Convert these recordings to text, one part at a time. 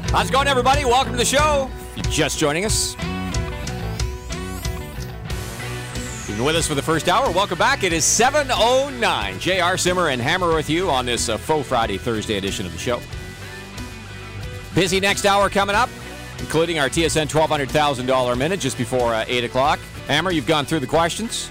How's it going, everybody? Welcome to the show. If you're just joining us. You've been with us for the first hour. Welcome back. It is 7:09. J.R. Simmer and Hammer with you on this Faux Friday, Thursday edition of the show. Busy next hour coming up, including our TSN $1,200,000 minute just before 8 o'clock. Hammer, you've gone through the questions.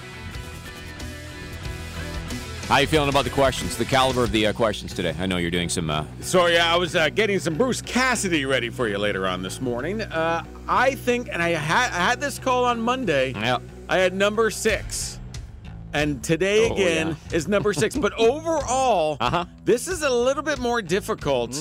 How are you feeling about the questions, the caliber of the questions today? I know you're doing some... I was getting some Bruce Cassidy ready for you later on this morning. I think, and I had this call on Monday, Yeah. I had number 6. And today again is number 6. But overall, this is a little bit more difficult.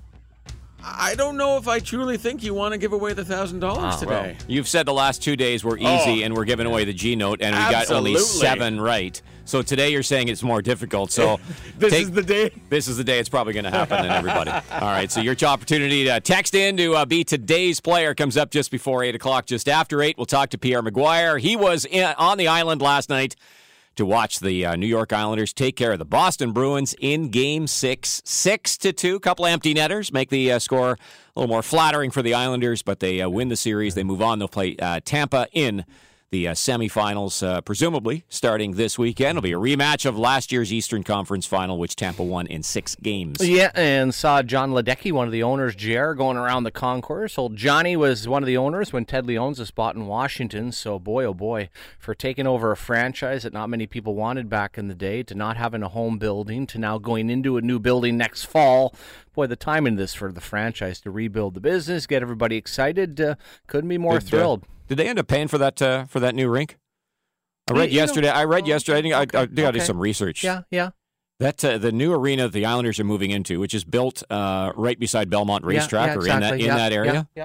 I don't know if I truly think you want to give away the $1,000 today. Well, you've said the last 2 days were easy and we're giving away the G note, and we got only 7 right. So today you're saying it's more difficult. So this is the day. This is the day it's probably going to happen then, everybody. All right, so your opportunity to text in to be today's player comes up just before 8 o'clock. Just after 8, we'll talk to Pierre Maguire. He was on the island last night to watch the New York Islanders take care of the Boston Bruins in Game 6, 6-2. Couple empty netters make the score a little more flattering for the Islanders, but they win the series. They move on. They'll play Tampa in the semifinals, presumably starting this weekend. It'll be a rematch of last year's Eastern Conference Final, which Tampa won in 6 games. Yeah, and saw John Ledecky, one of the owners, JR, going around the concourse. Old Johnny was one of the owners when Ted Lee owns a spot in Washington. So, boy, oh boy, for taking over a franchise that not many people wanted back in the day, to not having a home building, to now going into a new building next fall. Boy, the timing of this for the franchise to rebuild the business, get everybody excited, couldn't be more thrilled. Did they end up paying for that new rink? I read yesterday. I think I did some research. Yeah. That the new arena that the Islanders are moving into, which is built right beside Belmont Racetrack, or in that area. Yeah.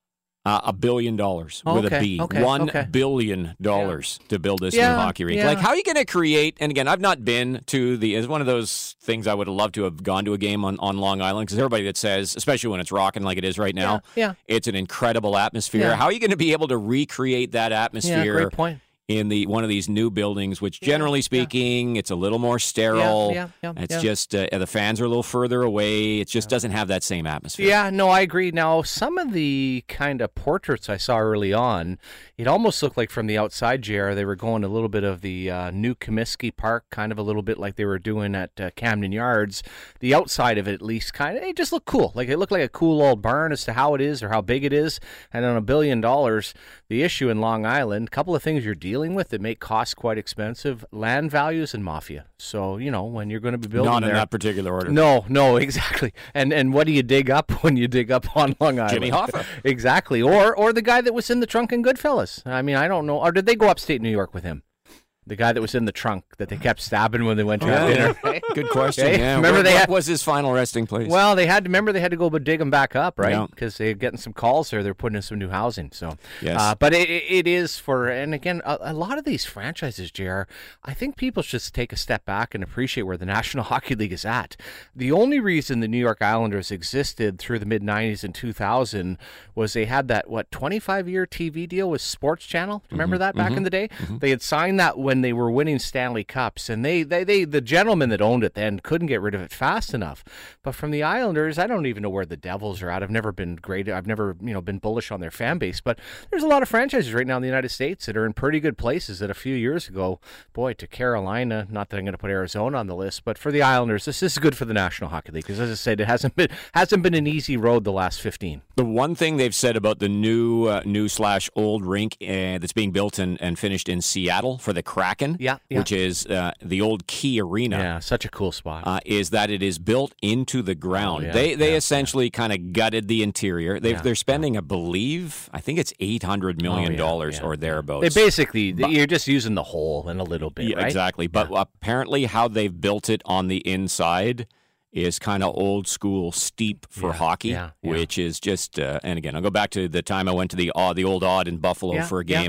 $1 billion with a B. $1 billion to build this new hockey rink. Yeah. Like, how are you going to create? And again, I've not been to it's one of those things I would have loved to have gone to a game on Long Island, because everybody that says, especially when it's rocking like it is right now, it's an incredible atmosphere. Yeah. How are you going to be able to recreate that atmosphere? Yeah, great point. In one of these new buildings, which generally speaking, it's a little more sterile. It's just the fans are a little further away. It just doesn't have that same atmosphere. Yeah, no, I agree. Now, some of the kind of portraits I saw early on, it almost looked like from the outside, JR, they were going a little bit of the new Comiskey Park, kind of a little bit like they were doing at Camden Yards. The outside of it, at least, it just looked cool. Like, it looked like a cool old barn as to how it is or how big it is. And on $1 billion, the issue in Long Island, a couple of things you're dealing with that make costs quite expensive: land values and mafia. So, when you're going to be building Not in that particular order. No, exactly. And what do you dig up when you dig up on Long Island? Jimmy Hoffa. Exactly. Or the guy that was in the trunk in Goodfellas. I mean, I don't know. Or did they go upstate New York with him? The guy that was in the trunk that they kept stabbing when they went to have dinner. Good question. Okay. Yeah. Remember what was his final resting place? Well, they had to go dig him back up, right? Because they're getting some calls there. They're putting in some new housing. So, yes. But it is and again, a lot of these franchises, JR, I think people should just take a step back and appreciate where the National Hockey League is at. The only reason the New York Islanders existed through the mid-90s and 2000 was they had that, 25-year TV deal with Sports Channel. Remember that back in the day? Mm-hmm. They had signed that when they were winning Stanley Cups, and they the gentleman that owned it then couldn't get rid of it fast enough. But from the Islanders, I don't even know where the Devils are at. I've never been great. I've never been bullish on their fan base, but there's a lot of franchises right now in the United States that are in pretty good places that a few years ago, boy, to Carolina, not that I'm going to put Arizona on the list, but for the Islanders, this is good for the National Hockey League, because as I said, it hasn't been an easy road the last 15. The one thing they've said about the new/old rink that's being built and finished in Seattle for the Kraken, which is the old Key Arena. Yeah, such a cool spot. Is that it is built into the ground. They essentially kind of gutted the interior. They're spending, I think it's $800 million or thereabouts. They basically, you're just using the hole in a little bit, right? Exactly. But apparently how they've built it on the inside is kind of old school, steep for hockey, which is just, and again, I'll go back to the time I went to the old Odd in Buffalo for a game.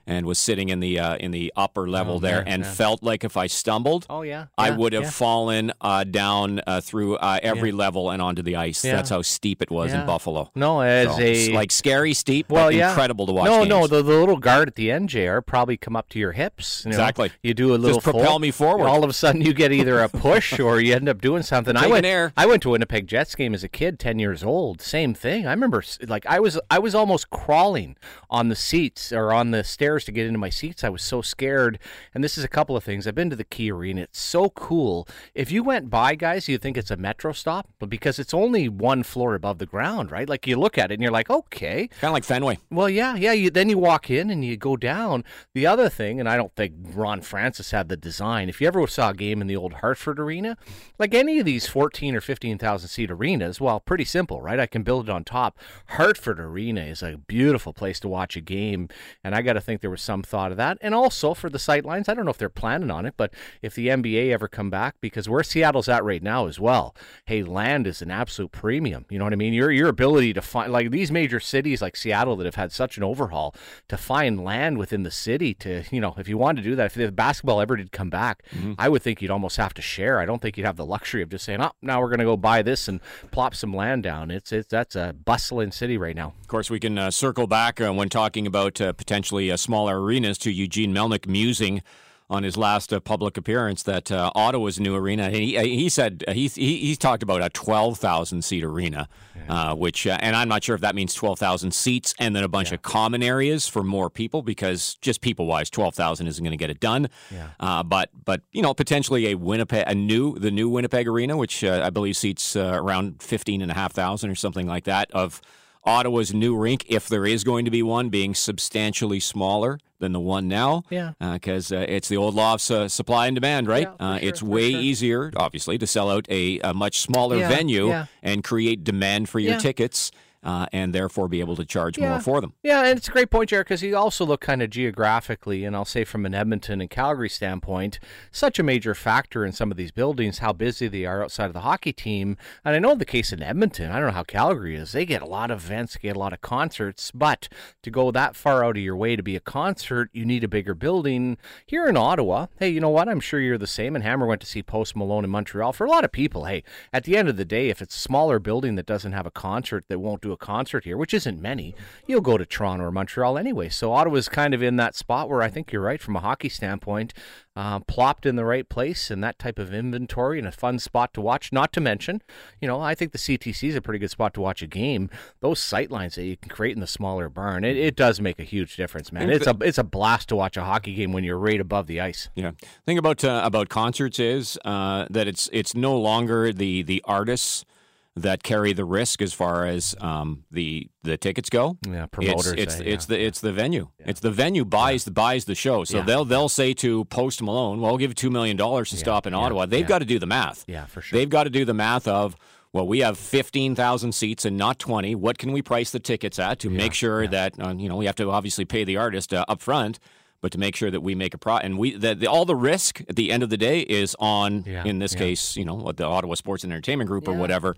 and was sitting in the upper level there, and felt like if I stumbled, I would have fallen down through every level and onto the ice. That's how steep it was in Buffalo. No, it's like scary steep, but incredible to watch. No, the little guard at the end, JR, probably come up to your hips. Exactly. You do a little just propel me forward. All of a sudden, you get either a push or you end up doing something. I went to a Winnipeg Jets game as a kid, 10 years old. Same thing. I remember, like I was almost crawling on the seats or on the stairs to get into my seats. I was so scared. And this is a couple of things. I've been to the Key Arena. It's so cool. If you went by, guys, you'd think it's a metro stop, but because it's only one floor above the ground, right? Like you look at it and you're like, okay. Kind of like Fenway. Well, yeah. Then you walk in and you go down. The other thing, and I don't think Ron Francis had the design, if you ever saw a game in the old Hartford Arena, like any of these 14 or 15,000 seat arenas, well, pretty simple, right? I can build it on top. Hartford Arena is a beautiful place to watch a game, and I got to think there was some thought of that. And also for the sightlines, I don't know if they're planning on it, but if the NBA ever come back, because where Seattle's at right now as well, hey, land is an absolute premium. You know what I mean? Your ability to find, like these major cities like Seattle that have had such an overhaul, to find land within the city to, if you wanted to do that, if the basketball ever did come back, I would think you'd almost have to share. I don't think you'd have the luxury of just saying, now we're going to go buy this and plop some land down. That's a bustling city right now. Of course, we can circle back when talking about potentially smaller arenas to Eugene Melnyk musing on his last public appearance that Ottawa's new arena. He said he talked about a 12,000 seat arena, which and I'm not sure if that means 12,000 seats and then a bunch of common areas for more people, because just people wise, 12,000 isn't going to get it done. But potentially the new Winnipeg arena, which I believe seats around 15,500 or something like that, of Ottawa's new rink, if there is going to be one, being substantially smaller than the one now, because it's the old law of supply and demand, right? It's way easier, obviously, to sell out a much smaller venue and create demand for your tickets. And therefore be able to charge more for them. Yeah, and it's a great point, Jared, because you also look kind of geographically, and I'll say from an Edmonton and Calgary standpoint, such a major factor in some of these buildings, how busy they are outside of the hockey team. And I know in the case in Edmonton, I don't know how Calgary is, they get a lot of events, get a lot of concerts, but to go that far out of your way to be a concert, you need a bigger building. Here in Ottawa, hey, you know what? I'm sure you're the same, and Hammer went to see Post Malone in Montreal. For a lot of people, hey, at the end of the day, if it's a smaller building that doesn't have a concert, that won't do a concert here, which isn't many, you'll go to Toronto or Montreal anyway. So Ottawa's kind of in that spot where I think you're right from a hockey standpoint, plopped in the right place and that type of inventory and a fun spot to watch. Not to mention, I think the CTC is a pretty good spot to watch a game. Those sight lines that you can create in the smaller barn, it does make a huge difference, man. It's a blast to watch a hockey game when you're right above the ice. Yeah. The thing about concerts is that it's no longer the artists that carry the risk as far as the tickets go. Yeah, promoters. It's the venue. Yeah. It's the venue buys the show. So they'll say to Post Malone, "Well, we'll give you $2 million to stop in Ottawa." They've got to do the math. Yeah, for sure. They've got to do the math of, well, we have 15,000 seats and not 20. What can we price the tickets at to make sure that we have to obviously pay the artist up front, but to make sure that we make a and all the risk at the end of the day is on, in this case, the Ottawa Sports and Entertainment Group or whatever.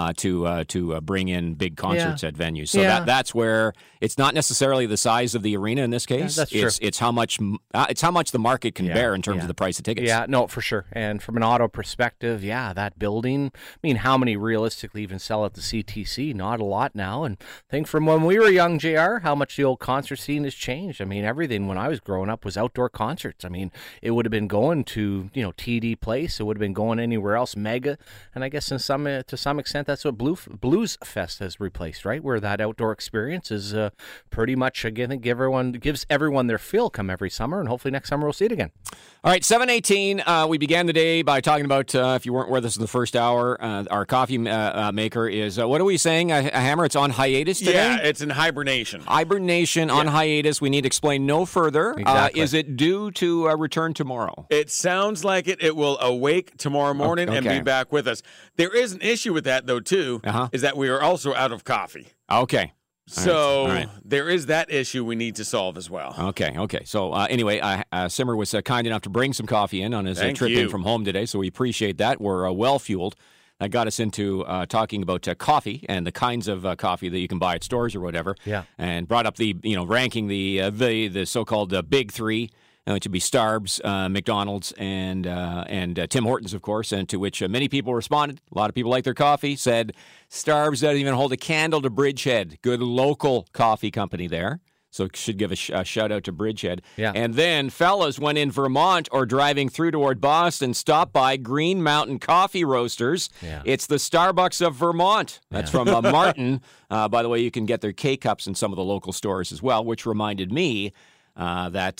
To bring in big concerts at venues. So that's where it's not necessarily the size of the arena in this case. That's true. It's how much the market can bear in terms of the price of tickets. Yeah, no, for sure. And from an auto perspective, that building, I mean, how many realistically even sell at the CTC? Not a lot now. And I think from when we were young, JR, how much the old concert scene has changed. I mean, everything when I was growing up was outdoor concerts. I mean, it would have been going to, TD Place. It would have been going anywhere else, Mega. And I guess to some extent, that's what Blues Fest has replaced, right? Where that outdoor experience is pretty much, again, gives everyone their fill come every summer, and hopefully next summer we'll see it again. All right, 7:18. We began the day by talking about, if you weren't with us in the first hour, our coffee maker is, what are we saying, Hammer? It's on hiatus today? Yeah, it's in hibernation. Hibernation on hiatus. We need to explain no further. Exactly. Is it due to return tomorrow? It sounds like it. It will awake tomorrow morning and be back with us. There is an issue with that, though, too, is that we are also out of coffee. Okay. So there is that issue we need to solve as well. Okay. So anyway, Simmer was kind enough to bring some coffee in on his trip in from home today, so we appreciate that. We're well-fueled. that got us into talking about coffee and the kinds of coffee that you can buy at stores or whatever. Yeah. And brought up the, ranking the so-called big three, which would be Starbucks, McDonald's, and Tim Hortons, of course, and to which many people responded. A lot of people like their coffee, said Starbucks doesn't even hold a candle to Bridgehead. Good local coffee company there. So should give a shout out to Bridgehead. Yeah. And then fellas, when in Vermont or driving through toward Boston, stop by Green Mountain Coffee Roasters. Yeah. It's the Starbucks of Vermont. That's from Martin. By the way, you can get their K-Cups in some of the local stores as well, which reminded me that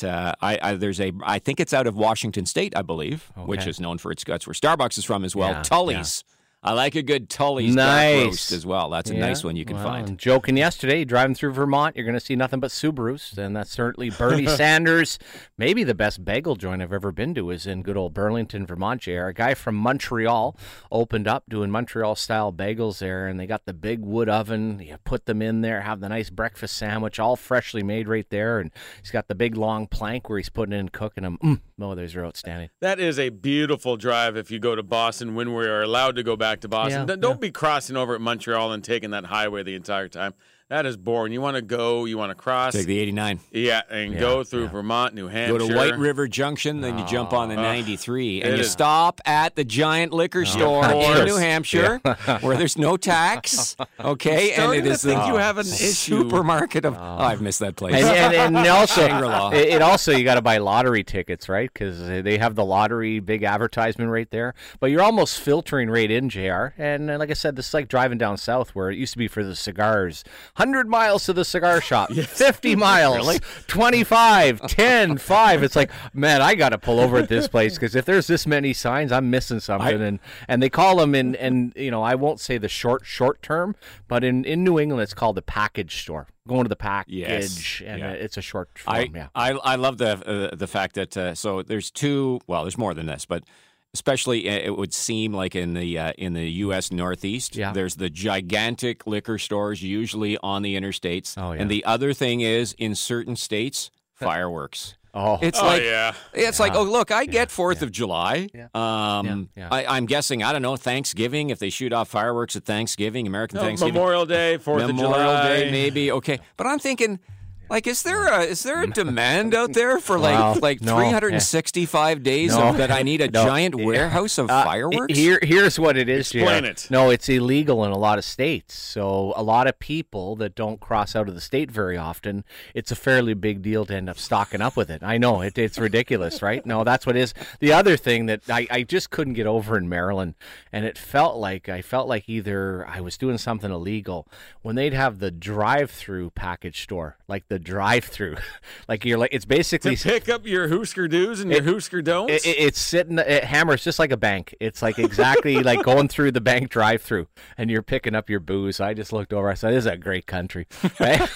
I think it's out of Washington State, I believe, which is known for its guts, where Starbucks is from as well. Yeah, Tully's. I like a good Tully's dark roast as well. That's a nice one you can find. I'm joking yesterday, driving through Vermont, you're going to see nothing but Subarus, and that's certainly Bernie Sanders. Maybe the best bagel joint I've ever been to is in good old Burlington, Vermont, JR. A guy from Montreal opened up doing Montreal-style bagels there, and they got the big wood oven. You put them in there, have the nice breakfast sandwich, all freshly made right there, and he's got the big long plank where he's putting in and cooking them. Those are outstanding. That is a beautiful drive if you go to Boston when we are allowed to go back to Boston. Don't be crossing over at Montreal and taking that highway the entire time. That is boring. You want to go, you want to cross. Take the 89. Yeah, and go through Vermont, New Hampshire. Go to White River Junction, then you jump on the 93, and you stop at the giant liquor store in New Hampshire, where there's no tax. Okay, and it is think you have an issue. Supermarket of. I've missed that place. And also, Shangri-La. it also you got to buy lottery tickets, right? Because they have the lottery big advertisement right there. But you're almost filtering right in, JR. And like I said, this is like driving down south, where it used to be for the cigars. 100 miles to the cigar shop, 50 miles, 25, 10, 5. It's like, man, I got to pull over at this place because if there's this many signs, I'm missing something. And they call them I won't say the short term, but in New England, it's called the package store. Going to the package, and it's a short form. I love the fact that so there's there's more than this, but especially it would seem like in the U.S. Northeast, there's the gigantic liquor stores usually on the interstates, and the other thing is in certain states, fireworks. It's like, oh, look, I get 4th of July. I'm guessing, I don't know, Thanksgiving, if they shoot off fireworks at Thanksgiving, American Thanksgiving. Memorial Day, 4th of July. Memorial Day, maybe, okay. But I'm thinking, like, is there a demand out there for 365 days that I need a giant warehouse of fireworks? Here's what it is. Explain it. No, it's illegal in a lot of states. So a lot of people that don't cross out of the state very often, it's a fairly big deal to end up stocking up with it. I know it's ridiculous, right? No, that's what it is. The other thing that I just couldn't get over in Maryland, and I felt like either I was doing something illegal when they'd have the drive-through package store, like the drive-through, it's basically to pick up your Husker Do's and your Husker Don'ts. It's sitting at Hammers just like a bank. It's like exactly like going through the bank drive-through, and you're picking up your booze. I just looked over. I said, "This is a great country." Right?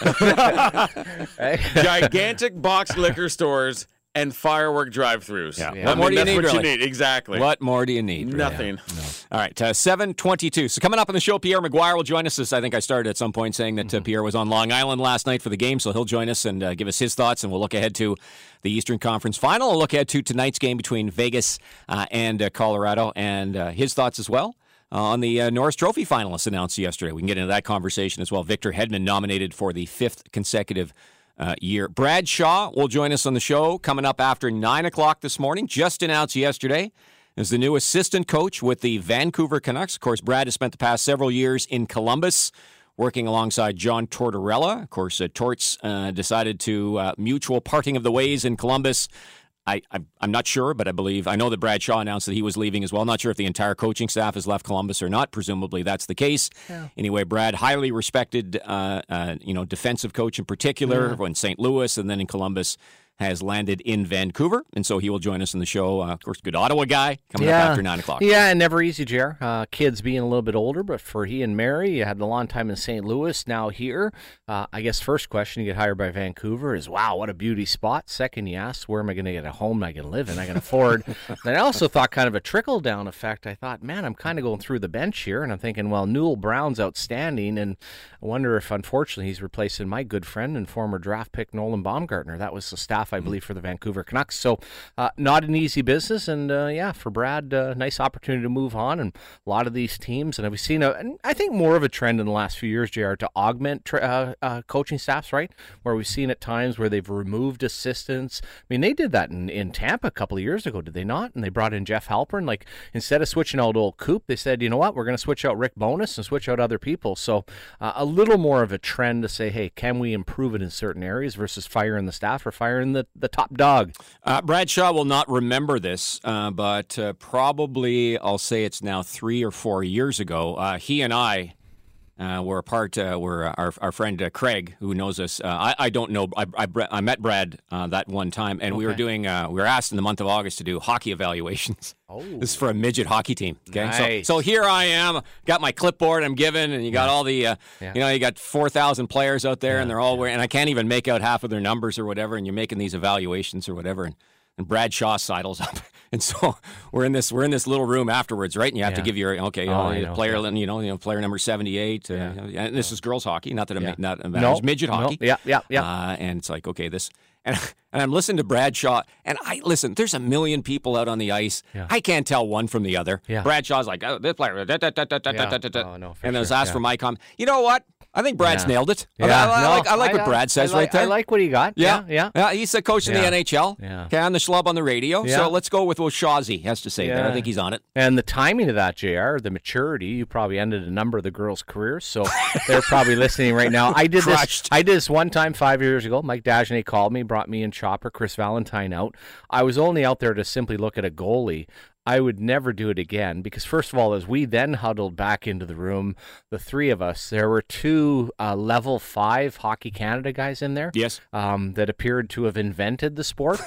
Gigantic box liquor stores and firework drive-thrus. What more do you need? That's what you need. Exactly. What more do you need? Nothing. No. All right, 7:22. So coming up on the show, Pierre McGuire will join us. I think I started at some point saying that Pierre was on Long Island last night for the game, so he'll join us and give us his thoughts, and we'll look ahead to the Eastern Conference Final. We'll look ahead to tonight's game between Vegas and Colorado, and his thoughts as well on the Norris Trophy finalists announced yesterday. We can get into that conversation as well. Victor Hedman nominated for the 5th consecutive year. Brad Shaw will join us on the show coming up after 9 o'clock this morning. Just announced yesterday as the new assistant coach with the Vancouver Canucks. Of course, Brad has spent the past several years in Columbus working alongside John Tortorella. Of course, Torts decided to mutual parting of the ways in Columbus. I'm not sure, but I know that Brad Shaw announced that he was leaving as well. Not sure if the entire coaching staff has left Columbus or not. Presumably that's the case. Yeah. Anyway, Brad, highly respected, defensive coach in particular in St. Louis and then in Columbus, has landed in Vancouver, and so he will join us in the show. Of course, good Ottawa guy coming up after 9 o'clock. Yeah, and never easy, JR. Kids being a little bit older, but for he and Mary, you had a long time in St. Louis, now here. I guess first question, you get hired by Vancouver is, wow, what a beauty spot. Second, you ask, where am I going to get a home I can live in, I can afford? Then I also thought kind of a trickle-down effect. I thought, man, I'm kind of going through the bench here, and I'm thinking, well, Newell Brown's outstanding, and I wonder if, unfortunately, he's replacing my good friend and former draft pick Nolan Baumgartner. That was the staff I believe, for the Vancouver Canucks. So not an easy business. And for Brad, nice opportunity to move on. And a lot of these teams, and we've seen, I think, more of a trend in the last few years, JR, to augment coaching staffs, right? Where we've seen at times where they've removed assistants. I mean, they did that in Tampa a couple of years ago, did they not? And they brought in Jeff Halpern. Like, instead of switching out old Coop, they said, you know what, we're going to switch out Rick Bowness and switch out other people. So a little more of a trend to say, hey, can we improve it in certain areas versus firing the staff or firing the top dog? Brad Shaw will not remember this, but probably I'll say it's now 3 or 4 years ago. He and I were apart. Were our friend Craig, who knows us. I don't know. I met Brad that one time, and we were doing. We were asked in the month of August to do hockey evaluations. Oh. This is for a midget hockey team. Okay, nice. So here I am, got my clipboard. I'm giving, and you got all the. You got 4,000 players out there, and they're all wearing. And I can't even make out half of their numbers or whatever. And you're making these evaluations or whatever, and Brad Shaw sidles up, and so we're in this little room afterwards, right? And you have to give your player, player number 78. And this is girls hockey, not that it matters. Midget hockey. And it's like, okay, this. And I'm listening to Brad Shaw, and there's a million people out on the ice. Yeah. I can't tell one from the other. Yeah. Brad Shaw's like, this player, and I was asked for my comment. You know what? I think Brad's nailed it. Yeah. I like what Brad says right there. I like what he got. Yeah. He's the coach in the NHL. Yeah. Okay, on the schlub on the radio. Yeah. So let's go with what Shawzy has to say there. I think he's on it. And the timing of that, JR, the maturity, you probably ended a number of the girls' careers, so they're probably listening right now. I did this one time 5 years ago. Mike Dagenet called me, brought me and Chopper, Chris Valentine out. I was only out there to simply look at a goalie. I would never do it again because, first of all, as we then huddled back into the room, the three of us, there were two level 5 Hockey Canada guys in there. Yes. That appeared to have invented the sport.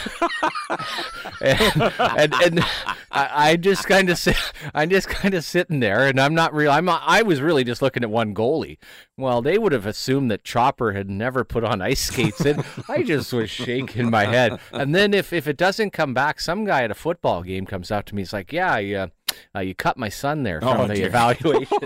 and I just kind of sitting there, and I was really just looking at one goalie. Well, they would have assumed that Chopper had never put on ice skates, and I just was shaking my head. And then if it doesn't come back, some guy at a football game comes out to me. He's like, you cut my son there from the evaluation.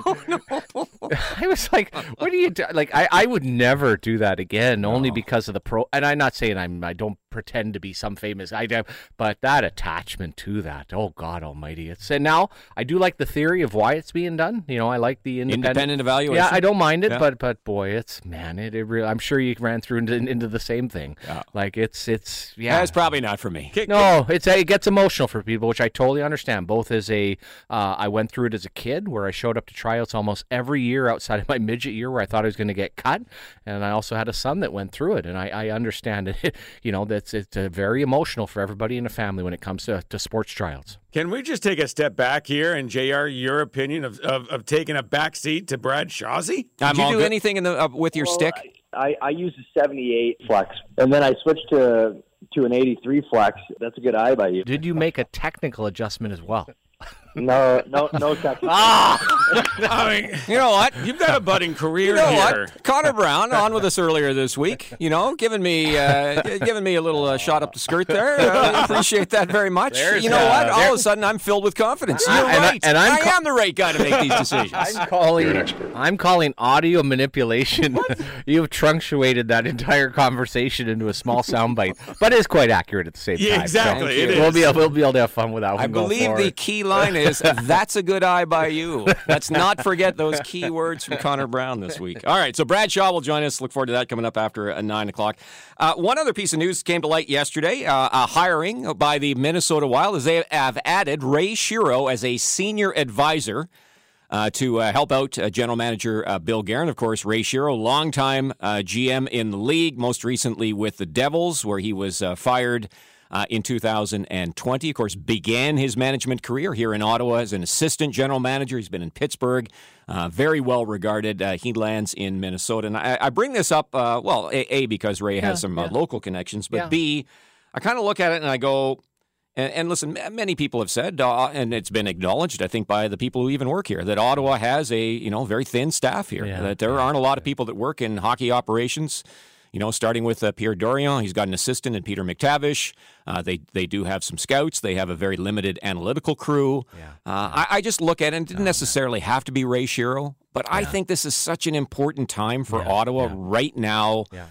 I was like, what are you doing? Like, I would never do that again, only because of the pro. And I'm not saying I don't pretend to be some famous guy, but that attachment to that, oh God Almighty! And now I do like the theory of why it's being done. I like the independent evaluation. Yeah, I don't mind it, but boy, it really. I'm sure you ran through into the same thing. Yeah. Like it's probably not for me. No, it gets emotional for people, which I totally understand. Both as I went through it as a kid, where I showed up to tryouts almost every year outside of my midget year, where I thought I was going to get cut, and I also had a son that went through it, and I understand it. It's very emotional for everybody in the family when it comes to sports tryouts. Can we just take a step back here and, JR, your opinion of taking a back seat to Brad Shawzy? Did you do anything with your stick? I use a 78 flex, and then I switched to an 83 flex. That's a good eye by you. Did you make a technical adjustment as well? No technical. I mean, you know what? You've got a budding career here. What? Connor Brown on with us earlier this week. Giving me a little shot up the skirt there. Appreciate that very much. What? All of a sudden, I'm filled with confidence. You're right. I am the right guy to make these decisions. I'm calling audio manipulation. You've truncated that entire conversation into a small soundbite, but it's quite accurate at the same time. Yeah, exactly. So we'll be able to have fun with that one. I believe the key line is, that's a good eye by you. Let's not forget those key words from Connor Brown this week. All right, so Brad Shaw will join us. Look forward to that coming up after 9 o'clock. One other piece of news came to light yesterday. A hiring by the Minnesota Wild, as they have added Ray Shero as a senior advisor to help out general manager Bill Guerin. Of course, Ray Shero, longtime GM in the league, most recently with the Devils, where he was fired in 2020. Of course, began his management career here in Ottawa as an assistant general manager. He's been in Pittsburgh, very well regarded. He lands in Minnesota. And I bring this up, A, because Ray has some local connections, but B, I kind of look at it and I go, and listen, many people have said, and it's been acknowledged, I think, by the people who even work here, that Ottawa has a very thin staff here, that there aren't a lot of people that work in hockey operations. Starting with Pierre Dorion, he's got an assistant in Peter McTavish. They do have some scouts. They have a very limited analytical crew. Yeah. I just look at it, and it didn't necessarily have to be Ray Shero, but I think this is such an important time for Ottawa right now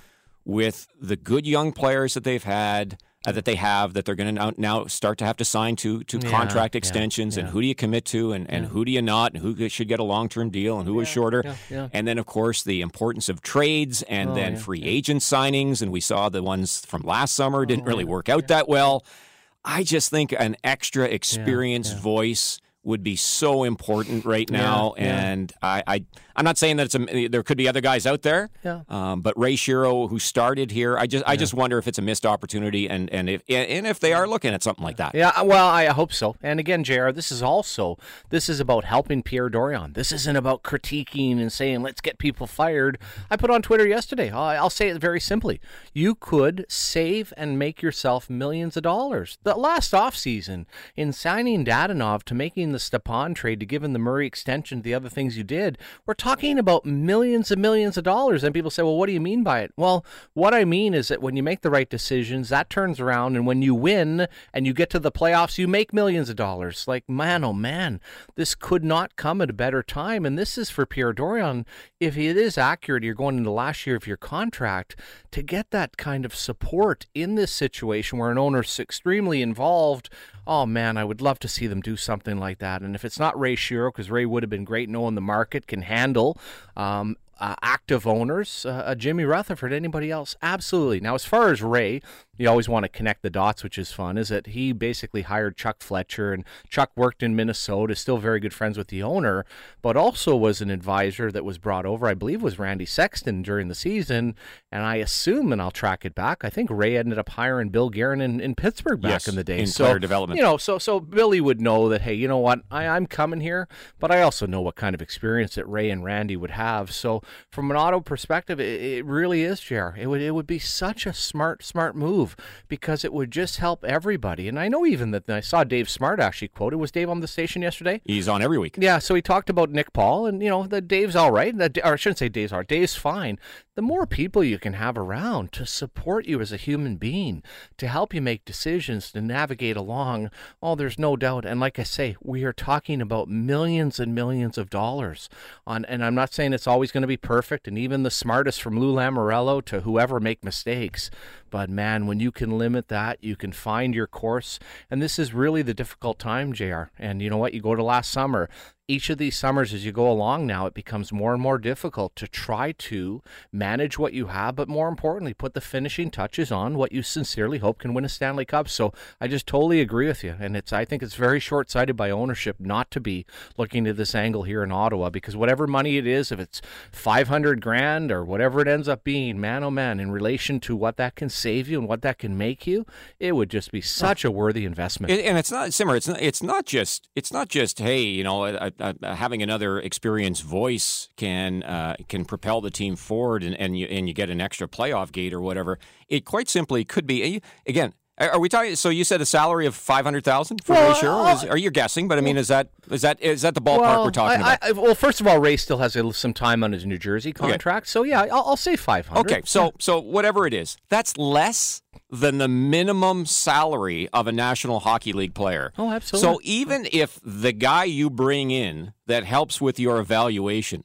with the good young players that they've had, that they're going to now start to have to sign to contract extensions, and who do you commit to, and who do you not, and who should get a long-term deal, and who is shorter. And then, of course, the importance of trades, and then free agent signings, and we saw the ones from last summer didn't really work out that well. I just think an extra experienced voice would be so important right now, and I'm not saying that there could be other guys out there, but Ray Shero, who started here, I just wonder if it's a missed opportunity, and if they are looking at something like that. Yeah, well, I hope so. And again, JR, this is about helping Pierre Dorion. This isn't about critiquing and saying let's get people fired. I put on Twitter yesterday. I'll say it very simply: you could save and make yourself millions of dollars. The last offseason, in signing Dadonov to making the Stepan trade to giving the Murray extension to the other things you did, we're talking about millions and millions of dollars. And people say, well, what do you mean by it? Well, what I mean is that when you make the right decisions, that turns around, and when you win and you get to the playoffs, you make millions of dollars. Like, man, oh man, this could not come at a better time. And this is for Pierre Dorion. If it is accurate, you're going into the last year of your contract, to get that kind of support in this situation where an owner's extremely involved. Oh, man, I would love to see them do something like that. And if it's not Ray Shero, because Ray would have been great knowing the market can handle active owners, Jimmy Rutherford, anybody else, absolutely. Now, as far as Ray, you always want to connect the dots, which is fun, is that he basically hired Chuck Fletcher, and Chuck worked in Minnesota, still very good friends with the owner, but also was an advisor that was brought over, I believe was Randy Sexton during the season, and I assume, and I'll track it back, I think Ray ended up hiring Bill Guerin in Pittsburgh back in the day. In player development. So Billy would know that, hey, you know what, I'm coming here, but I also know what kind of experience that Ray and Randy would have. So from an auto perspective, it really is, JR. It would be such a smart move, because it would just help everybody. And I know even that I saw Dave Smart actually quoted. Was Dave on the station yesterday? He's on every week. Yeah, so he talked about Nick Paul, and that Dave's all right. Or I shouldn't say Dave's all right. Dave's fine. The more people you can have around to support you as a human being, to help you make decisions, to navigate along, there's no doubt. And like I say, we are talking about millions and millions of dollars and I'm not saying it's always going to be perfect, and even the smartest from Lou Lamoriello to whoever make mistakes. But man, when you can limit that, you can find your course. And this is really the difficult time, JR. And you know what? You go to last summer. Each of these summers, as you go along now, it becomes more and more difficult to try to manage what you have, but more importantly, put the finishing touches on what you sincerely hope can win a Stanley Cup. So I just totally agree with you. And I think it's very short-sighted by ownership not to be looking at this angle here in Ottawa, because whatever money it is, if it's $500,000 or whatever it ends up being, man, oh man, in relation to what that can save you and what that can make you, it would just be such a worthy investment. And it's not, Simmer, it's not just, hey, having another experienced voice can propel the team forward, and you get an extra playoff gate or whatever. It quite simply could be, again, are we talking? So you said a salary of $500,000 for Ray Shero? Are you guessing? But I mean, is that the ballpark we're talking about? Well, first of all, Ray still has some time on his New Jersey contract, so yeah, I'll say $500,000. Okay, so whatever it is, that's less than the minimum salary of a National Hockey League player. Oh, absolutely. So even if the guy you bring in that helps with your evaluation,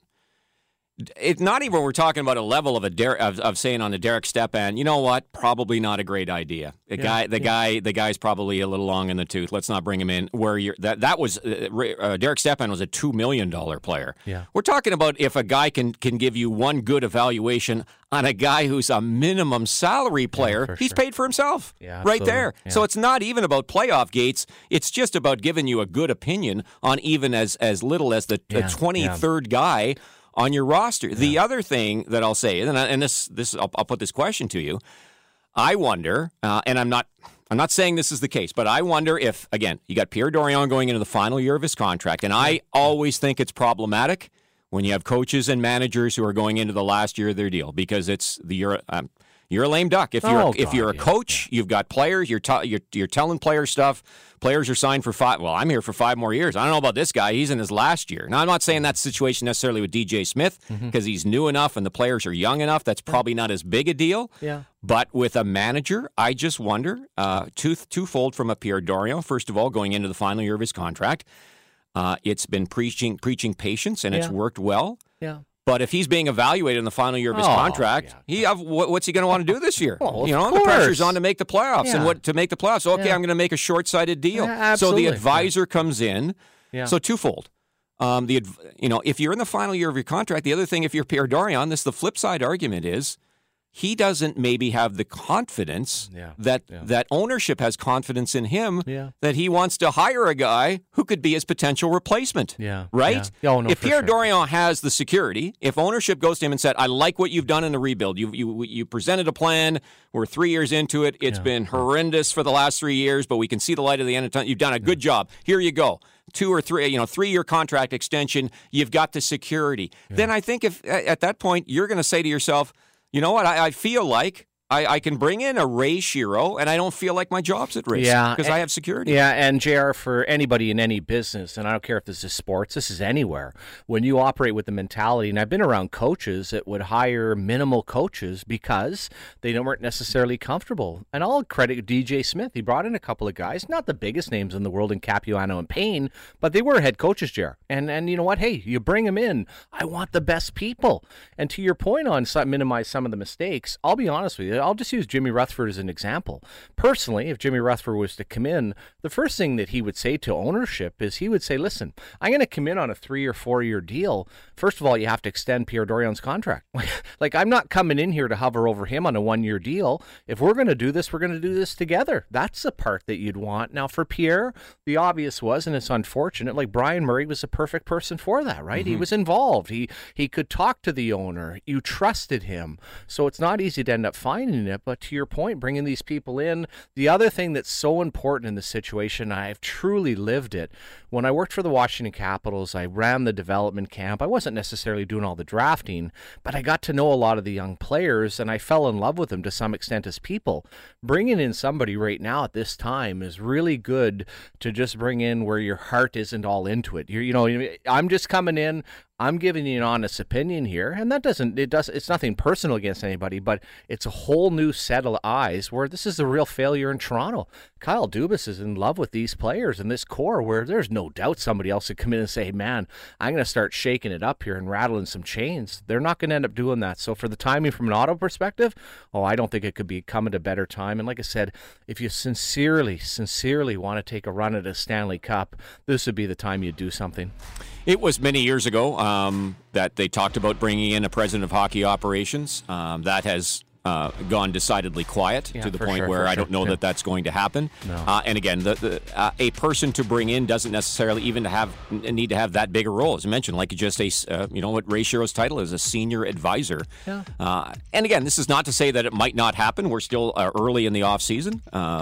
it's not even we're talking about a level of saying on the Derek Stepan, you know what? Probably not a great idea. The guy's probably a little long in the tooth. Let's not bring him in. That was Derek Stepan was a $2 million player. Yeah. We're talking about if a guy can give you one good evaluation on a guy who's a minimum salary player, he's paid for himself right there. Yeah. So it's not even about playoff gates. It's just about giving you a good opinion on even as little as the 23rd guy on your roster. Yeah. The other thing that I'll say, and this I'll put this question to you. I wonder, and I'm not saying this is the case, but I wonder if, again, you got Pierre Dorion going into the final year of his contract, and I always think it's problematic when you have coaches and managers who are going into the last year of their deal, because you're a lame duck. If you're a coach, you've got players, you're telling players stuff. Players are signed for 5. Well, I'm here for 5 more years. I don't know about this guy. He's in his last year. Now, I'm not saying that's the situation necessarily with DJ Smith, because he's new enough and the players are young enough. That's probably not as big a deal. Yeah. But with a manager, I just wonder, twofold from a Pierre Dorion. First of all, going into the final year of his contract, it's been preaching patience, and it's worked well. Yeah. But if he's being evaluated in the final year of his contract, what's he going to want to do this year? Well, the pressure's on to make the playoffs, and to make the playoffs. Okay, I'm going to make a short-sighted deal. Yeah, so the advisor comes in. Yeah. So twofold. If you're in the final year of your contract, the other thing, if you're Pierre Dorion, the flip side argument is he doesn't maybe have the confidence that ownership has confidence in him that he wants to hire a guy who could be his potential replacement. Yeah. Right? Yeah. Oh, no, if Pierre Dorion has the security, if ownership goes to him and said, I like what you've done in the rebuild, you presented a plan, we're 3 years into it, it's been horrendous for the last 3 years, but we can see the light at the end of time. You've done a good job. Here you go. 2 or 3, 3-year contract extension, you've got the security. Then I think if at that point you're going to say to yourself, you know what? I feel like I can bring in a Ray Shero, and I don't feel like my job's at risk because I have security. Yeah, and JR, for anybody in any business, and I don't care if this is sports, this is anywhere, when you operate with the mentality, and I've been around coaches that would hire minimal coaches because they weren't necessarily comfortable. And I'll credit DJ Smith. He brought in a couple of guys, not the biggest names in the world in Capuano and Payne, but they were head coaches, JR. And you know what? Hey, you bring them in. I want the best people. And to your point on minimize some of the mistakes, I'll be honest with you. I'll just use Jimmy Rutherford as an example. Personally, if Jimmy Rutherford was to come in, the first thing that he would say to ownership is he would say, listen, I'm going to come in on a 3 or 4 year deal. First of all, you have to extend Pierre Dorion's contract. Like, I'm not coming in here to hover over him on a 1 year deal. If we're going to do this, we're going to do this together. That's the part that you'd want. Now, for Pierre, the obvious was, and it's unfortunate, like Brian Murray was a perfect person for that, right? Mm-hmm. He was involved. He could talk to the owner. You trusted him. So it's not easy to end up finding it, but to your point, bringing these people in, the other thing that's so important in this situation, I've truly lived it. When I worked for the Washington Capitals, I ran the development camp. I wasn't necessarily doing all the drafting, but I got to know a lot of the young players, and I fell in love with them to some extent as people. Bringing in somebody right now at this time is really good to just bring in where your heart isn't all into it. I'm just coming in, I'm giving you an honest opinion here, and it's nothing personal against anybody, but it's a whole new set of eyes where this is a real failure in Toronto. Kyle Dubas is in love with these players and this core where there's no doubt somebody else would come in and say, man, I'm going to start shaking it up here and rattling some chains. They're not going to end up doing that. So for the timing from an Ottawa perspective, I don't think it could be come at a better time. And like I said, if you sincerely want to take a run at a Stanley Cup, this would be the time you do something. It was many years ago that they talked about bringing in a president of hockey operations. That has gone decidedly quiet to the point where I don't know that that's going to happen. No. And again, a person to bring in doesn't necessarily even need to have that big a role. As I mentioned, like just what Ray Shero's title is, a senior advisor. Yeah. And again, this is not to say that it might not happen. We're still early in the off season.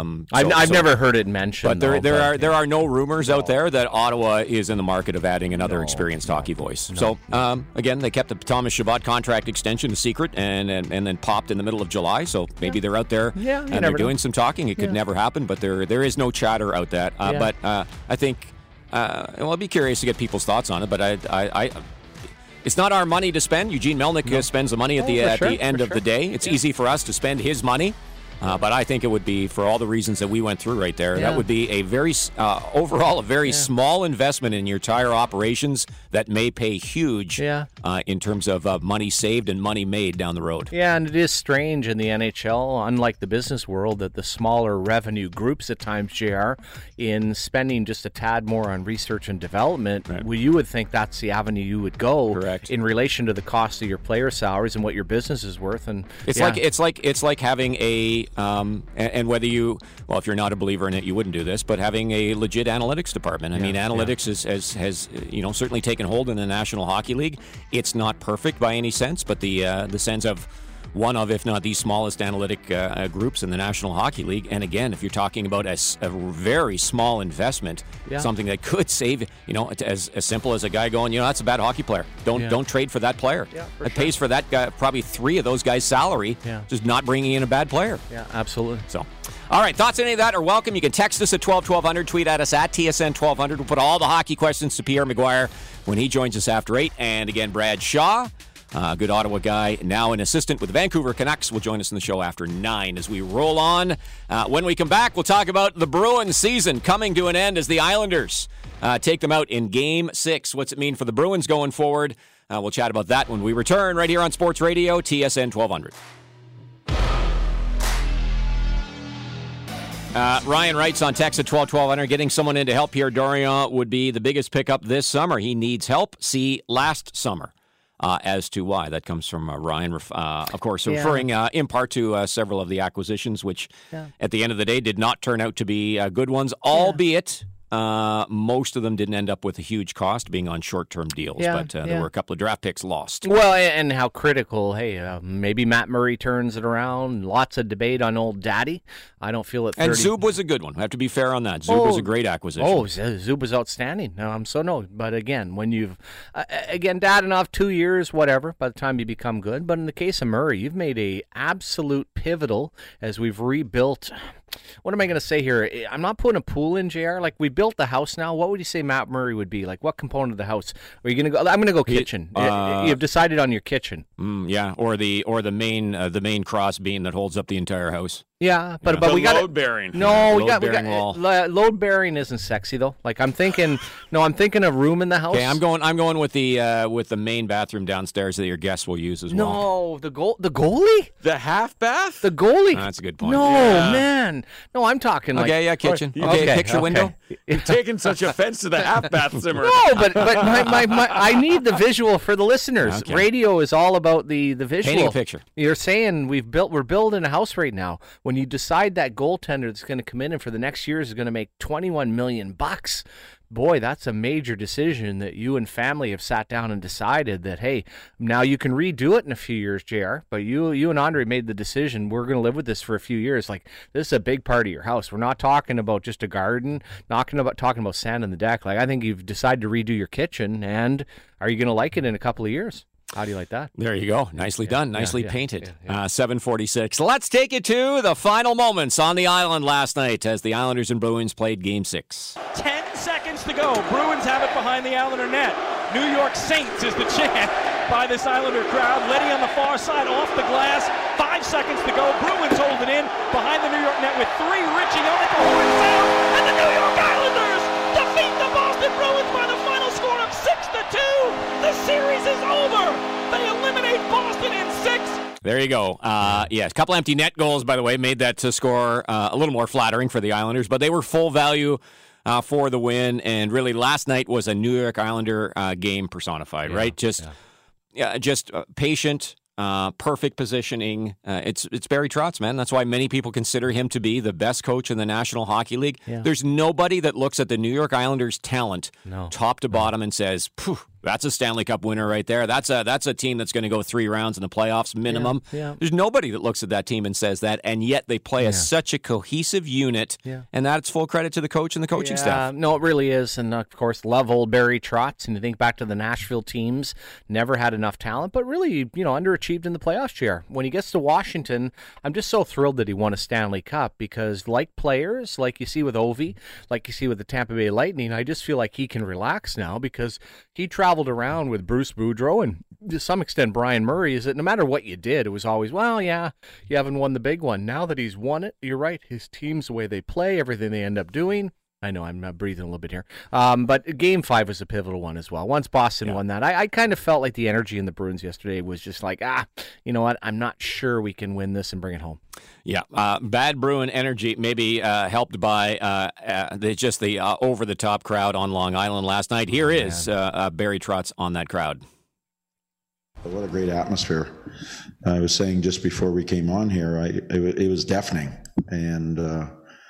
I've never heard it mentioned. But there are no rumors out there that Ottawa is in the market of adding another experienced hockey voice. So again, they kept the Thomas Chabot contract extension a secret and then popped in the middle of July, so maybe they're out there and they're doing some talking. It could never happen, but there is no chatter out that. But I think I'll be curious to get people's thoughts on it. But I it's not our money to spend. Eugene Melnick spends the money at the end of the day. It's easy for us to spend his money. But I think it would be, for all the reasons that we went through right there, that would be a very, overall, a very small investment in your tire operations that may pay huge in terms of money saved and money made down the road. Yeah, and it is strange in the NHL, unlike the business world, that the smaller revenue groups at times, JR, in spending just a tad more on research and development, you would think that's the avenue you would go in relation to the cost of your player salaries and what your business is worth. And it's like having a and whether if you're not a believer in it, you wouldn't do this, but having a legit analytics department. I mean, analytics has certainly taken hold in the National Hockey League. It's not perfect by any sense, but the sense of one of, if not the smallest analytic groups in the National Hockey League. And again, if you're talking about a very small investment, something that could save, as simple as a guy going, that's a bad hockey player. Don't trade for that player. It pays for that guy, probably 3 of those guys' salary, just not bringing in a bad player. Yeah, absolutely. So, all right, thoughts on any of that are welcome. You can text us at 1200, tweet at us at TSN 1200. We'll put all the hockey questions to Pierre McGuire when he joins us after 8. And again, Brad Shaw, good Ottawa guy, now an assistant with the Vancouver Canucks, will join us in the show after 9 as we roll on. When we come back, we'll talk about the Bruins season coming to an end as the Islanders take them out in Game 6. What's it mean for the Bruins going forward? We'll chat about that when we return right here on Sports Radio, TSN 1200. Ryan writes on text at 1200, getting someone in to help Pierre Dorion would be the biggest pickup this summer. He needs help. See last summer. As to why. That comes from Ryan, of course, referring in part to several of the acquisitions, which at the end of the day did not turn out to be good ones, albeit most of them didn't end up with a huge cost, being on short-term deals. But there were a couple of draft picks lost. Well, and how critical, maybe Matt Murray turns it around. Lots of debate on old Daddy. I don't feel it. And Zub was a good one. I have to be fair on that. Zub was a great acquisition. Zub was outstanding. But again, when you've, Dad enough, 2 years, whatever, by the time you become good. But in the case of Murray, you've made a absolute pivotal as we've rebuilt. What am I going to say here? I'm not putting a pool in, JR. Like, we built the house now. What would you say Matt Murray would be? Like, what component of the house? Are you going to go? I'm going to go kitchen. You've decided on your kitchen. Or the main cross beam that holds up the entire house. Yeah, but we got load bearing. No, we got load bearing isn't sexy though. Like I'm thinking a room in the house. Okay, I'm going with the main bathroom downstairs that your guests will use as well. No, the goalie, the half bath, the goalie. That's a good point. No, man, no, I'm talking like kitchen. Okay, picture window. You're taking such offense to the half bath, Zimmer. No, but my I need the visual for the listeners. Okay. Radio is all about the visual. Painting a picture. You're saying we're building a house right now. When you decide that goaltender that's going to come in and for the next years is going to make $21 million, boy, that's a major decision that you and family have sat down and decided that, hey, now you can redo it in a few years, JR, but you and Andre made the decision, we're going to live with this for a few years. Like, this is a big part of your house. We're not talking about just a garden, talking about sand in the deck. Like, I think you've decided to redo your kitchen, and are you going to like it in a couple of years? How do you like that? There you go. Nicely done. Nicely painted. 7:46. Let's take it to the final moments on the island last night as the Islanders and Bruins played Game 6. 10 seconds to go. Bruins have it behind the Islander net. New York Saints is the chant by this Islander crowd. Letty on the far side off the glass. 5 seconds to go. Bruins hold it in behind the New York net with 3. Richie on it. The horn sound. And the New York Islanders defeat the Boston Bruins by the final score of 6-2. The series is over. They eliminate Boston in 6. There you go. A couple empty net goals, by the way, made that score a little more flattering for the Islanders, but they were full value for the win, and really last night was a New York Islander game personified, right? Just patient, perfect positioning. It's Barry Trotz, man. That's why many people consider him to be the best coach in the National Hockey League. Yeah. There's nobody that looks at the New York Islanders' talent top to bottom and says, that's a Stanley Cup winner right there. That's a team that's going to go 3 rounds in the playoffs minimum. Yeah. There's nobody that looks at that team and says that, and yet they play as such a cohesive unit, and that's full credit to the coach and the coaching staff. No, it really is, and of course, love old Barry Trotz, and you think back to the Nashville teams, never had enough talent, but really, underachieved in the playoffs year. When he gets to Washington, I'm just so thrilled that he won a Stanley Cup, because like players, like you see with Ovi, like you see with the Tampa Bay Lightning, I just feel like he can relax now, because he traveled around with Bruce Boudreau and to some extent Brian Murray, is that no matter what you did, it was always, you haven't won the big one. Now that he's won it, you're right, his teams, the way they play, everything they end up doing. I know I'm breathing a little bit here. But Game 5 was a pivotal one as well. Once Boston won that, I kind of felt like the energy in the Bruins yesterday was just like, you know what, I'm not sure we can win this and bring it home. Yeah, bad Bruin energy, maybe helped by the over-the-top crowd on Long Island last night. Here is Barry Trotz on that crowd. What a great atmosphere. I was saying just before we came on here, it was deafening, and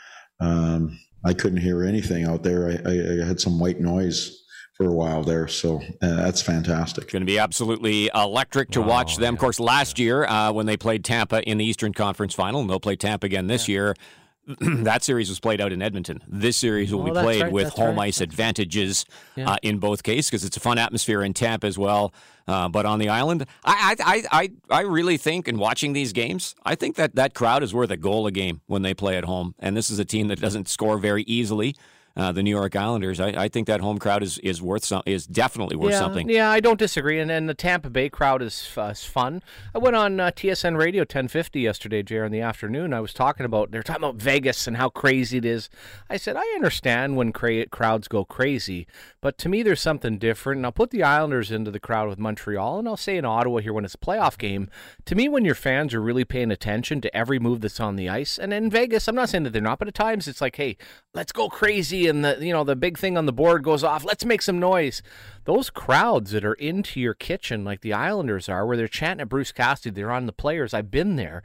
I couldn't hear anything out there. I had some white noise for a while there, so that's fantastic. Going to be absolutely electric to watch them. Of course, last year when they played Tampa in the Eastern Conference Final, and they'll play Tampa again this year, that series was played out in Edmonton. This series will be played with home ice advantages in both cases, because it's a fun atmosphere in Tampa as well. But on the island, I really think, in watching these games, I think that crowd is worth a goal a game when they play at home. And this is a team that doesn't score very easily. the New York Islanders. I think that home crowd is definitely worth something. Yeah, I don't disagree. And the Tampa Bay crowd is fun. I went on TSN Radio 1050 yesterday, JR, in the afternoon. They're talking about Vegas and how crazy it is. I said, I understand when crowds go crazy, but to me there's something different. And I'll put the Islanders into the crowd with Montreal, and I'll say in Ottawa here when it's a playoff game. To me, when your fans are really paying attention to every move that's on the ice, and in Vegas, I'm not saying that they're not, but at times it's like, hey, let's go crazy, and the big thing on the board goes off, let's make some noise. Those crowds that are into your kitchen like the Islanders are, where they're chanting at Bruce Cassidy, they're on the players. I've been there.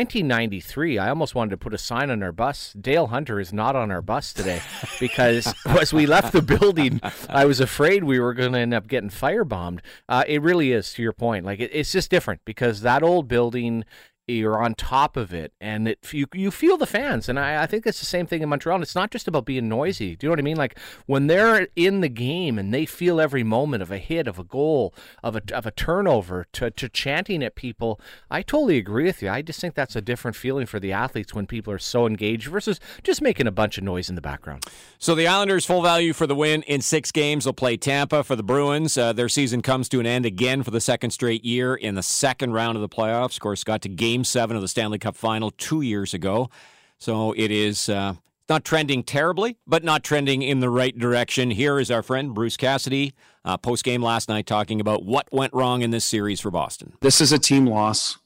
1993, I almost wanted to put a sign on our bus. Dale Hunter is not on our bus today because as we left the building, I was afraid we were going to end up getting firebombed. It really is, to your point. Like it's just different because that old building, you're on top of it, and you feel the fans, and I think it's the same thing in Montreal. And it's not just about being noisy. Do you know what I mean? Like when they're in the game and they feel every moment of a hit, of a goal, of a turnover, to chanting at people. I totally agree with you. I just think that's a different feeling for the athletes when people are so engaged versus just making a bunch of noise in the background. So the Islanders full value for the win in 6 games. They'll play Tampa. For the Bruins, their season comes to an end again for the second straight year in the second round of the playoffs. Of course, got to Game 7 of the Stanley Cup Final 2 years ago. So it is not trending terribly, but not trending in the right direction. Here is our friend Bruce Cassidy post-game last night talking about what went wrong in this series for Boston. This is a team loss,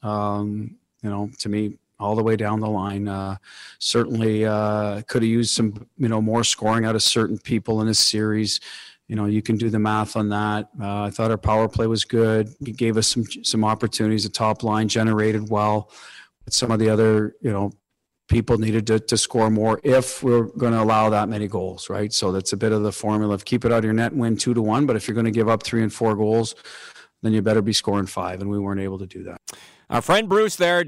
to me, all the way down the line. Certainly could have used some, more scoring out of certain people in this series. You can do the math on that. I thought our power play was good. It gave us some opportunities. The top line generated well. But some of the other, people needed to score more if we're going to allow that many goals, right? So that's a bit of the formula of keep it out of your net and win 2-1. But if you're going to give up 3 and 4 goals, then you better be scoring 5. And we weren't able to do that. Our friend Bruce there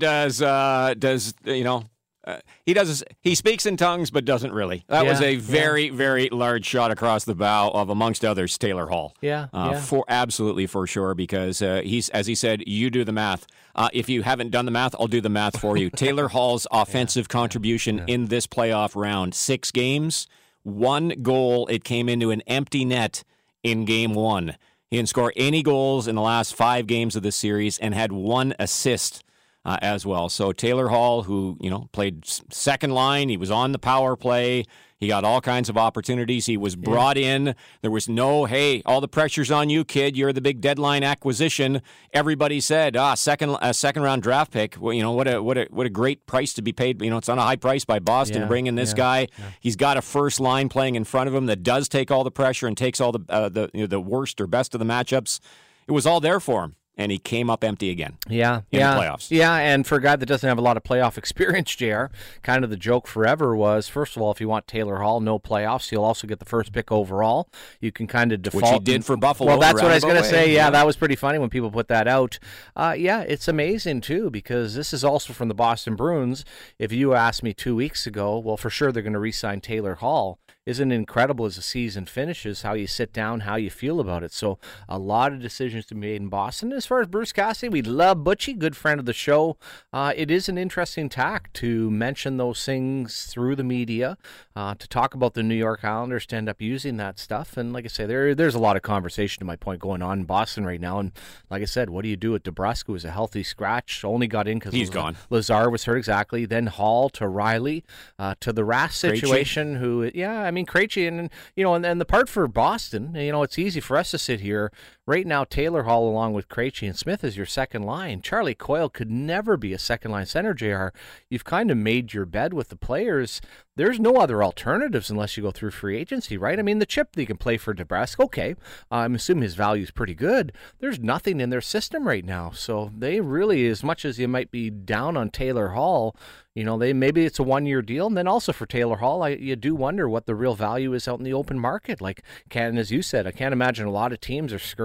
he speaks in tongues, but doesn't really. That was a very, very large shot across the bow of, amongst others, Taylor Hall. Absolutely, for sure, because as he said, you do the math. If you haven't done the math, I'll do the math for you. Taylor Hall's offensive contribution in this playoff round, 6 games, 1 goal. It came into an empty net in Game 1. He didn't score any goals in the last 5 games of the series and had 1 assist as well. So Taylor Hall, who played second line, he was on the power play. He got all kinds of opportunities. He was brought in. There was no, hey, all the pressure's on you, kid. You're the big deadline acquisition. Everybody said, second round draft pick. Well, what a great price to be paid. It's on a high price by Boston to bring in this guy. Yeah. He's got a first line playing in front of him that does take all the pressure and takes all the worst or best of the matchups. It was all there for him. And he came up empty again in the playoffs. Yeah, and for a guy that doesn't have a lot of playoff experience, JR, kind of the joke forever was, first of all, if you want Taylor Hall, no playoffs, he'll also get the first pick overall. You can kind of default. Which he did for Buffalo. Well, that's what I was going to say. Yeah, that was pretty funny when people put that out. It's amazing, too, because this is also from the Boston Bruins. If you asked me 2 weeks ago, well, for sure they're going to re-sign Taylor Hall. Isn't it incredible as the season finishes, how you sit down, how you feel about it? So a lot of decisions to be made in Boston. As far as Bruce Cassidy, we love Butchie, good friend of the show. It is an interesting tack to mention those things through the media, to talk about the New York Islanders, to end up using that stuff. And like I say, there's a lot of conversation, to my point, going on in Boston right now. And like I said, what do you do with DeBrusk, who was a healthy scratch, only got in because he's gone. Lazar was hurt, exactly. Then Hall to Riley, to the Rask situation, Krejci, and the part for Boston, it's easy for us to sit here right now. Taylor Hall along with Krejci and Smith is your second line. Charlie Coyle could never be a second line center, JR. You've kind of made your bed with the players. There's no other alternatives unless you go through free agency, right? I mean, the chip that you can play for DeBrusk, okay. I'm assuming his value is pretty good. There's nothing in their system right now. So they really, as much as you might be down on Taylor Hall, maybe it's a 1-year deal. And then also for Taylor Hall, you do wonder what the real value is out in the open market. As you said, I can't imagine a lot of teams are scurrying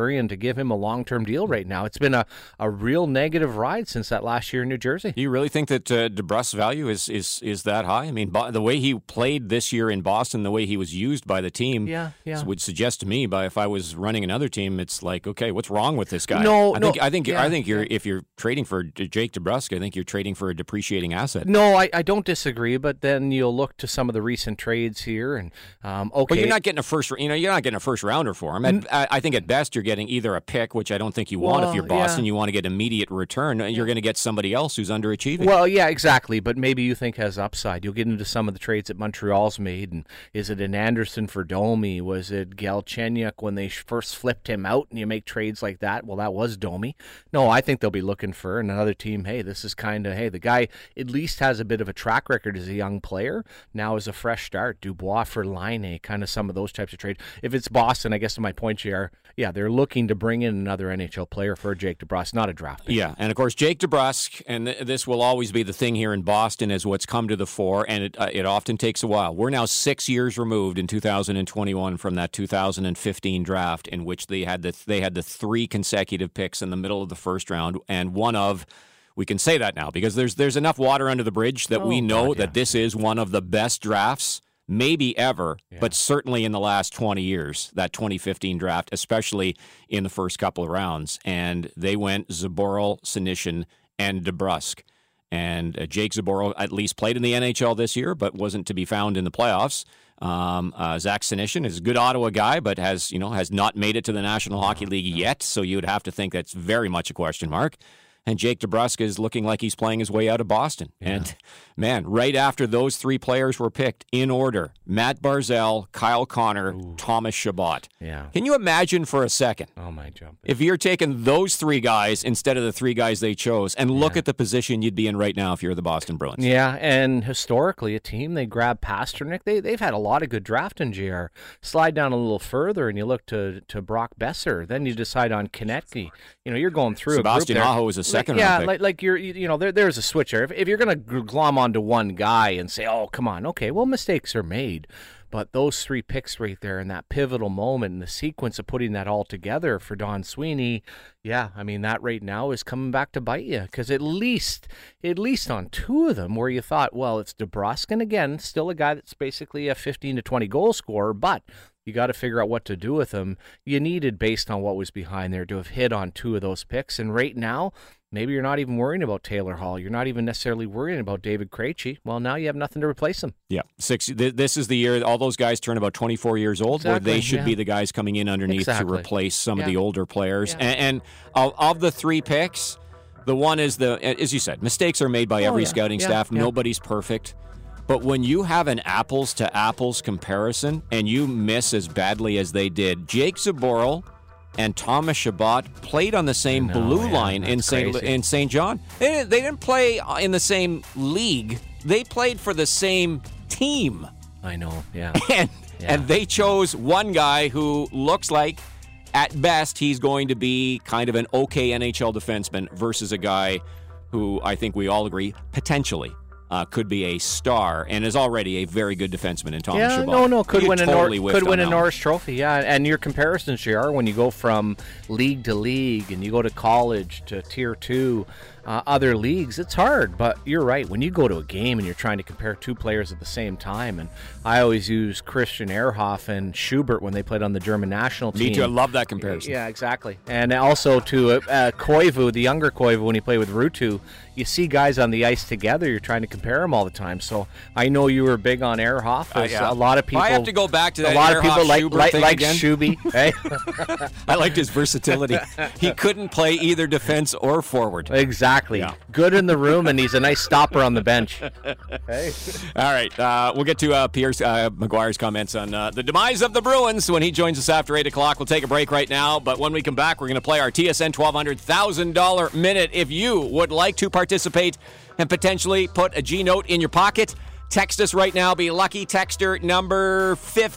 Couturier to give him a long-term deal right now. It's been a real negative ride since that last year in New Jersey. Do you really think that DeBrusk's value is that high? I mean, the way he played this year in Boston, the way he was used by the team, would suggest to me, if I was running another team, it's like, okay, what's wrong with this guy? I think if you're trading for Jake DeBrusk, I think you're trading for a depreciating asset. No, I don't disagree, but then you'll look to some of the recent trades here, and but you're not getting a first. You're not getting a first rounder for him. I think at best you're getting either a pick, which I don't think you want if you're Boston. You want to get immediate return. You're going to get somebody else who's underachieving. Well, yeah, exactly. But maybe you think has upside. You'll get into some of the trades that Montreal's made, and is it an Anderson for Domi? Was it Galchenyuk when they first flipped him out? And you make trades like that. Well, that was Domi. No, I think they'll be looking for another team. Hey, this is the guy at least has a bit of a track record as a young player. Now is a fresh start. Dubois for Laine, kind of some of those types of trades. If it's Boston, I guess to my point here, they're looking to bring in another NHL player for Jake DeBrusk, not a draft pick. Yeah, and of course Jake DeBrusk, and this will always be the thing here in Boston, is what's come to the fore, and it often takes a while. We're now 6 years removed in 2021 from that 2015 draft in which they had the 3 consecutive picks in the middle of the first round, and we can say that now because there's enough water under the bridge that we know that this is one of the best drafts maybe ever, but certainly in the last 20 years, that 2015 draft, especially in the first couple of rounds. And they went Zboril, Senyshyn, and DeBrusk. And Jake Zboril at least played in the NHL this year, but wasn't to be found in the playoffs. Zach Senyshyn is a good Ottawa guy, but has not made it to the National Hockey League yet, so you would have to think that's very much a question mark. And Jake DeBrusk is looking like he's playing his way out of Boston. Yeah. And, man, right after those 3 players were picked in order, Matt Barzal, Kyle Connor, Thomas Chabot. Yeah. Can you imagine for a second if you're taking those 3 guys instead of the 3 guys they chose, and look at the position you'd be in right now if you're the Boston Bruins? Yeah, and historically, a team, they grabbed Pasternak. They've had a lot of good drafting, JR. Slide down a little further, and you look to Brock Besser. Then you decide on Konecny. You're going through Sebastian a group there. Aho is a second round pick. like there's a switch there. If you're going to glom onto one guy and say, oh, come on, okay, well, mistakes are made. But those 3 picks right there in that pivotal moment and the sequence of putting that all together for Don Sweeney, that right now is coming back to bite you. Because at least on 2 of them where you thought, well, it's DeBrusk, and again, still a guy that's basically a 15 to 20 goal scorer, but you got to figure out what to do with him. You needed, based on what was behind there, to have hit on 2 of those picks. And right now, maybe you're not even worrying about Taylor Hall. You're not even necessarily worrying about David Krejci. Well, now you have nothing to replace him. Yeah, this is the year all those guys turn about 24 years old, where they should be the guys coming in underneath to replace some of the older players. Yeah. And of the 3 picks, the one is as you said, mistakes are made by every scouting staff. Yeah. Nobody's perfect. But when you have an apples-to-apples comparison and you miss as badly as they did, Jake Zboril and Thomas Chabot played on the same blue line in St. John. They didn't play in the same league. They played for the same team. I know, yeah. And they chose one guy who looks like, at best, he's going to be kind of an okay NHL defenseman versus a guy who I think we all agree, potentially, could be a star and is already a very good defenseman in Thomas Chabot. Could win a Norris Trophy. Yeah, and your comparisons, JR, when you go from league to league and you go to college to Tier 2, other leagues, it's hard. But you're right. When you go to a game and you're trying to compare 2 players at the same time, and I always use Christian Ehrhoff and Schubert when they played on the German national team. Me too. I love that comparison. Yeah, exactly. And also to Koivu, the younger Koivu, when he played with Ruutu, you see guys on the ice together. You're trying to compare them all the time. So I know you were big on Ehrhoff. A lot of people. I have to go back to that. A lot of people like again. Shuby. Hey? I liked his versatility. He couldn't play either defense or forward. Exactly. Yeah. Good in the room, and he's a nice stopper on the bench. Hey. All right. We'll get to Pierre McGuire's comments on the demise of the Bruins when he joins us after 8 o'clock. We'll take a break right now, but when we come back, we're going to play our TSN $1,200,000 minute. If you would like to participate and potentially put a G note in your pocket, text us right now. Be lucky texter number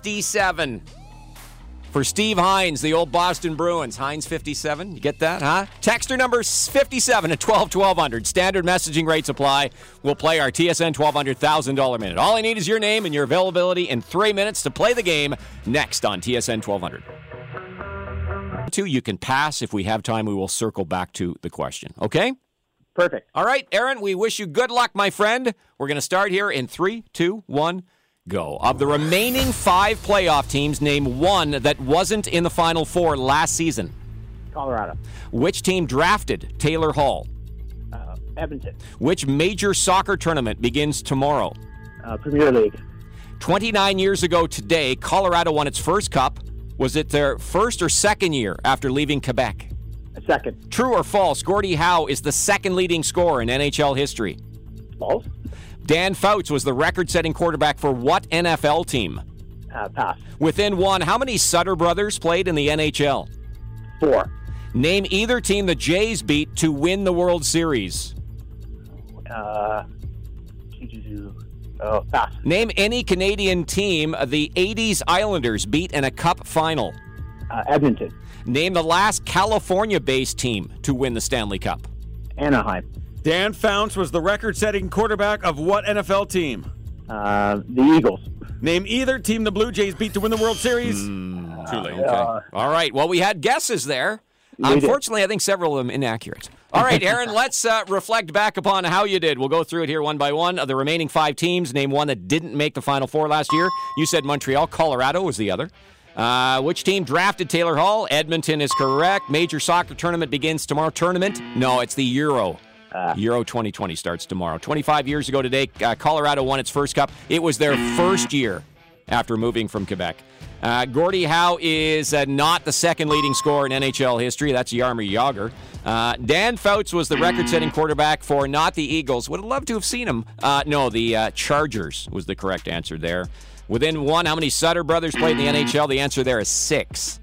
57. For Steve Hines, the old Boston Bruins. Hines 57. You get that, huh? Texter number 57 at 1200. Standard messaging rates apply. We'll play our TSN $1,200,000 minute. All I need is your name and your availability in 3 minutes to play the game next on TSN 1200. want to. You can pass. If we have time, we will circle back to the question. Okay? Perfect. All right, Aaron, we wish you good luck, my friend. We're going to start here in 3, 2, 1, go. Of the remaining 5 playoff teams, name one that wasn't in the Final Four last season. Colorado. Which team drafted Taylor Hall? Edmonton. Which major soccer tournament begins tomorrow? Premier League. 29 years ago today, Colorado won its first cup. Was it their first or second year after leaving Quebec? A second. True or false, Gordie Howe is the second leading scorer in NHL history? False. Dan Fouts was the record-setting quarterback for what NFL team? Pass. Within one, how many Sutter brothers played in the NHL? 4. Name either team the Jays beat to win the World Series. Pass. Name any Canadian team the 80s Islanders beat in a cup final. Edmonton. Name the last California-based team to win the Stanley Cup. Anaheim. Dan Fouts was the record-setting quarterback of what NFL team? The Eagles. Name either team the Blue Jays beat to win the World Series. Too late. Okay. All right. Well, we had guesses there. Unfortunately, I think several of them inaccurate. All right, Aaron, let's reflect back upon how you did. We'll go through it here one by one. Of the remaining 5 teams, name one that didn't make the Final Four last year. You said Montreal. Colorado was the other. Which team drafted Taylor Hall? Edmonton is correct. Major soccer tournament begins tomorrow. Tournament? No, it's the Euro. Euro 2020 starts tomorrow. 25 years ago today, Colorado won its first cup. It was their first year after moving from Quebec. Gordie Howe is not the second leading scorer in NHL history. That's Jaromir Jagr. Dan Fouts was the record-setting quarterback for not the Eagles. Would have loved to have seen him. No, the Chargers was the correct answer there. Within one, how many Sutter brothers played in the NHL? The answer there is 6.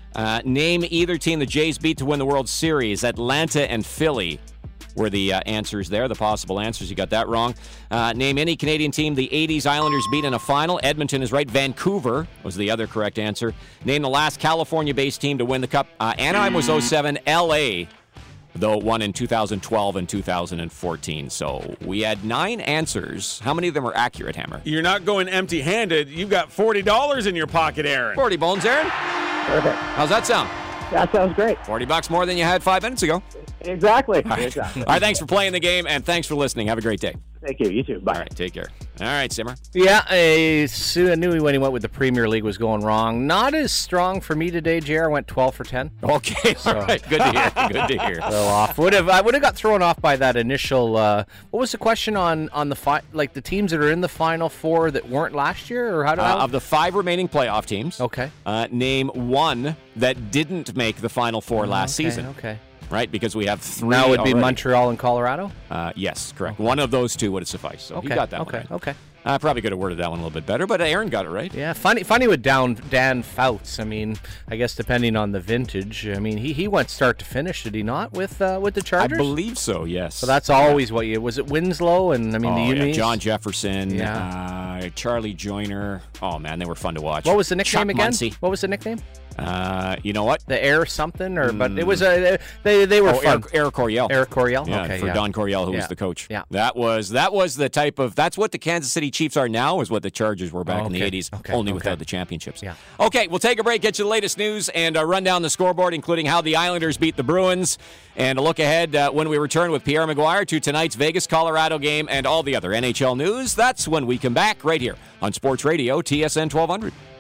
Name either team the Jays beat to win the World Series. Atlanta and Philly were the answers there, the possible answers. You got that wrong. Name any Canadian team the 80s Islanders beat in a final. Edmonton is right. Vancouver was the other correct answer. Name the last California-based team to win the Cup. Anaheim was 07. L.A., though, won in 2012 and 2014. So we had 9 answers. How many of them are accurate, Hammer? You're not going empty-handed. You've got $40 in your pocket, Aaron. 40 bones, Aaron? Perfect. How's that sound? That sounds great. $40 more than you had 5 minutes ago. Exactly. All right. All right, thanks for playing the game, and thanks for listening. Have a great day. Thank you. You too. Bye. All right, take care. All right, Simmer. Yeah, I knew when he went with the Premier League was going wrong. Not as strong for me today, JR. Went 12 for 10. Okay, all right. Good to hear. Good to hear. So off. I would have got thrown off by that initial. What was the question on the teams that are in the Final Four that weren't last year, or how do of the 5 remaining playoff teams? Okay. Name one that didn't make the Final Four last season. Okay. Right, because we have 3 now would be already. Montreal and Colorado? Yes, correct. One of those 2 would have sufficed. So he got that one right. Okay. I probably could have worded that one a little bit better, but Aaron got it right. Yeah, funny with Dan Fouts. I mean, I guess depending on the vintage. I mean, he went start to finish, did he not, with the Chargers? I believe so, yes. So that's always what you... Was it Winslow and, the Unis? John Jefferson, Charlie Joyner. Oh, man, they were fun to watch. What was the nickname Chuck again? Muncy. What was the nickname? You know what? The Air something, but it was they were fun. Eric Coryell. Eric Coryell. Yeah, okay, for Don Coryell, who was the coach. Yeah, that was the type of. That's what the Kansas City Chiefs are now. Is what the Chargers were back in the '80s, only without the championships. Yeah. Okay, we'll take a break, get you the latest news, and run down the scoreboard, including how the Islanders beat the Bruins, and a look ahead when we return with Pierre Maguire to tonight's Vegas-Colorado game and all the other NHL news. That's when we come back right here on Sports Radio TSN 1200.